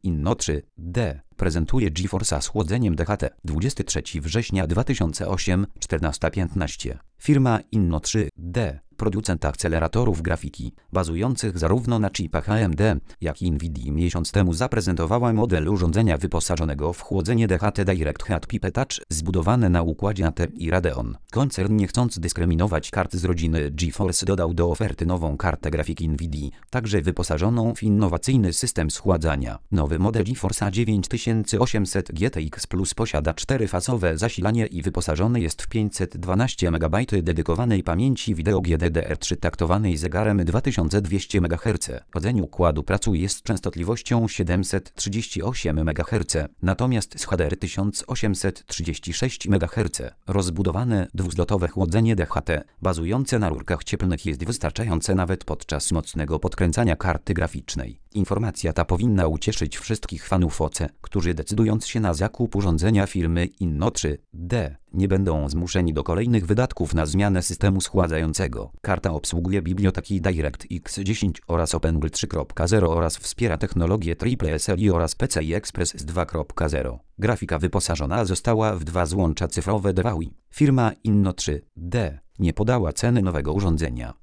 Inno 3D prezentuje GeForce'a z chłodzeniem DHT. 23 września 2008, 14:15. Firma Inno 3D, producent akceleratorów grafiki, bazujących zarówno na chipach AMD, jak i Nvidia, miesiąc temu zaprezentowała model urządzenia wyposażonego w chłodzenie DHT DirectHeat Pipe Touch zbudowane na układzie AT i Radeon. Koncern, nie chcąc dyskryminować kart z rodziny GeForce, dodał do oferty nową kartę grafiki Nvidia, także wyposażoną w innowacyjny system schładzania. Nowy model GeForce 9800 GTX Plus posiada 4-fazowe zasilanie i wyposażony jest w 512 MB dedykowanej pamięci wideo GDDR3 taktowanej zegarem 2200 MHz. Chłodzenie układu pracuje z częstotliwością 738 MHz, natomiast z HDR 1836 MHz. Rozbudowane dwuzlotowe chłodzenie DHT, bazujące na rurkach cieplnych, jest wystarczające nawet podczas mocnego podkręcania karty graficznej. Informacja ta powinna ucieszyć wszystkich fanów OC, którzy decydując się na zakup urządzenia firmy Inno 3D, nie będą zmuszeni do kolejnych wydatków na zmianę systemu schładzającego. Karta obsługuje biblioteki DirectX 10 oraz OpenGL 3.0 oraz wspiera technologię SSL oraz PCI Express 2.0. Grafika wyposażona została w 2 złącza cyfrowe DVI. Firma Inno 3D nie podała ceny nowego urządzenia.